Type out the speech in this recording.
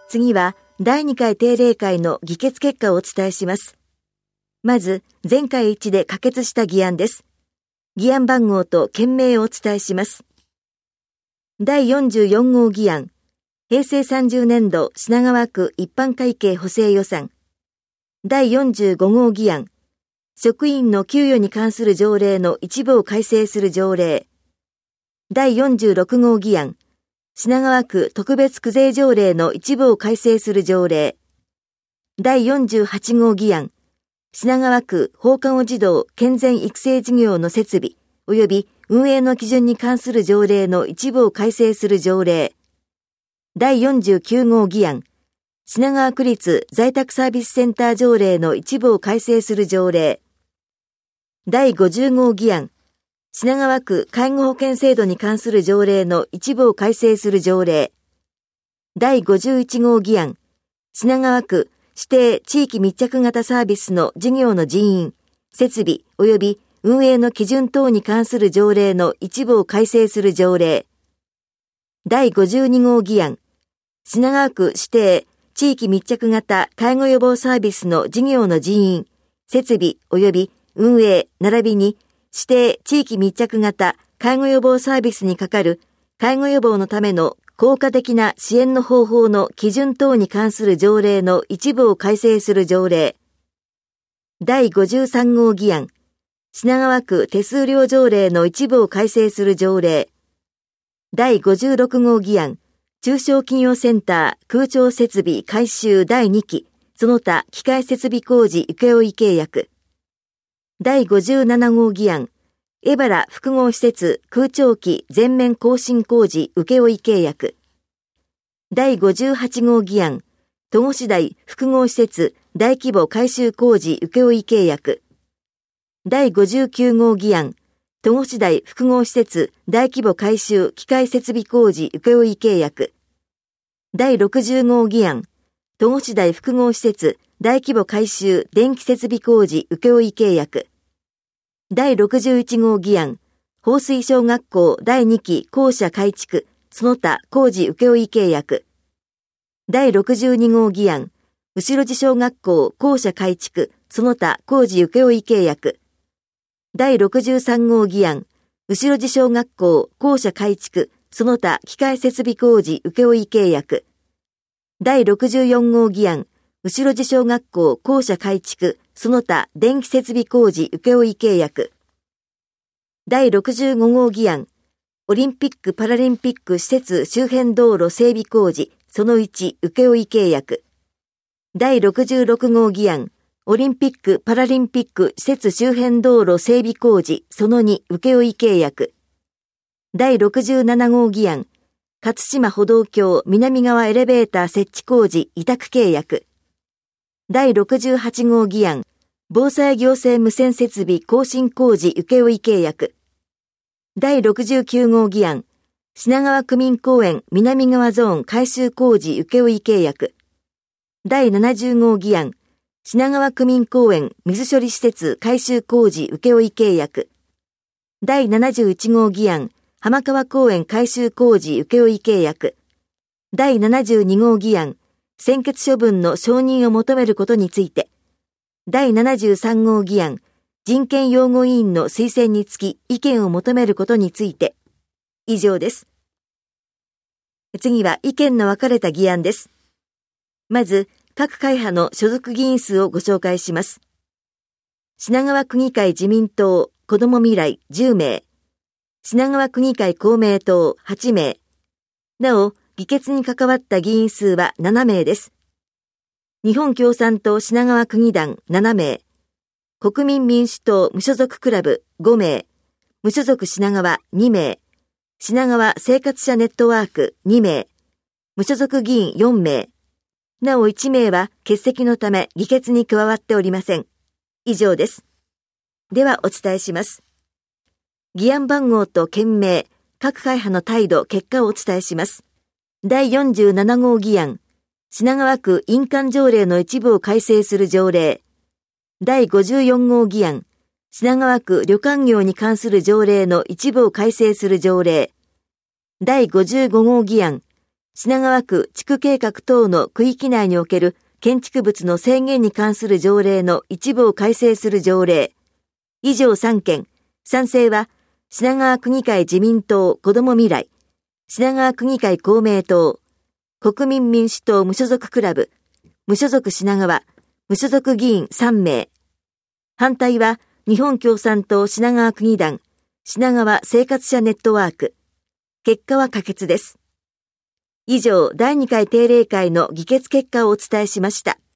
次は第2回定例会の議決結果をお伝えします。まず、全会一致で可決した議案です。議案番号と件名をお伝えします。第44号議案、平成30年度品川区一般会計補正予算。第45号議案、職員の給与に関する条例の一部を改正する条例。第46号議案、品川区特別区税条例の一部を改正する条例。第48号議案、品川区放課後児童健全育成事業の設備及び運営の基準に関する条例の一部を改正する条例。第49号議案、品川区立在宅サービスセンター条例の一部を改正する条例。第50号議案、品川区介護保険制度に関する条例の一部を改正する条例。第51号議案、品川区指定地域密着型サービスの事業の人員、設備及び運営の基準等に関する条例の一部を改正する条例。第52号議案、品川区指定地域密着型介護予防サービスの事業の人員、設備及び運営並びに指定地域密着型介護予防サービスにかかる介護予防のための効果的な支援の方法の基準等に関する条例の一部を改正する条例。第53号議案、品川区手数料条例の一部を改正する条例。第56号議案、中小企業センター空調設備改修第2期、その他機械設備工事請負契約。第57号議案、江原複合施設空調機全面更新工事請負契約。第58号議案、戸越台複合施設大規模改修工事請負契約。第59号議案、戸越台複合施設大規模改修機械設備工事請負契約。第60号議案、戸越台複合施設大規模改修電気設備工事請負契約。第61号議案、放水小学校第2期校舎改築、その他工事請負契約。第62号議案、後路小学校校舎改築、その他工事請負契約。第63号議案、後路小学校校舎改築、その他機械設備工事請負契約。第64号議案、後路小学校校舎改築、その他電気設備工事請負契約。第65号議案、オリンピック・パラリンピック施設周辺道路整備工事、その1請負契約。第66号議案、オリンピック・パラリンピック施設周辺道路整備工事、その2請負契約。第67号議案、勝島歩道橋南側エレベーター設置工事委託契約。第68号議案、防災行政無線設備更新工事請負契約。第69号議案、品川区民公園南側ゾーン改修工事請負契約。第70号議案、品川区民公園水処理施設改修工事請負契約。第71号議案、浜川公園改修工事請負契約。第72号議案、専決処分の承認を求めることについて。第73号議案、人権擁護委員の推薦につき意見を求めることについて。以上です。次は意見の分かれた議案です。まず、各会派の所属議員数をご紹介します。品川区議会自民党子ども未来10名。品川区議会公明党8名。なお、議決に関わった議員数は7名です。日本共産党品川区議団7名。国民民主党無所属クラブ5名。無所属品川2名。品川生活者ネットワーク2名。無所属議員4名。なお1名は欠席のため議決に加わっておりません。以上です。ではお伝えします。議案番号と件名、各会派の態度、結果をお伝えします。第47号議案、品川区印鑑条例の一部を改正する条例。第54号議案、品川区旅館業に関する条例の一部を改正する条例。第55号議案、 品川区地区計画等の区域内における建築物の制限に関する条例の一部を改正する条例。以上3件。賛成は、品川区議会自民党子ども未来、品川区議会公明党、国民民主党無所属クラブ、無所属品川、無所属議員3名。反対は、日本共産党品川区議団、品川生活者ネットワーク。結果は可決です。以上、第2回定例会の議決結果をお伝えしました。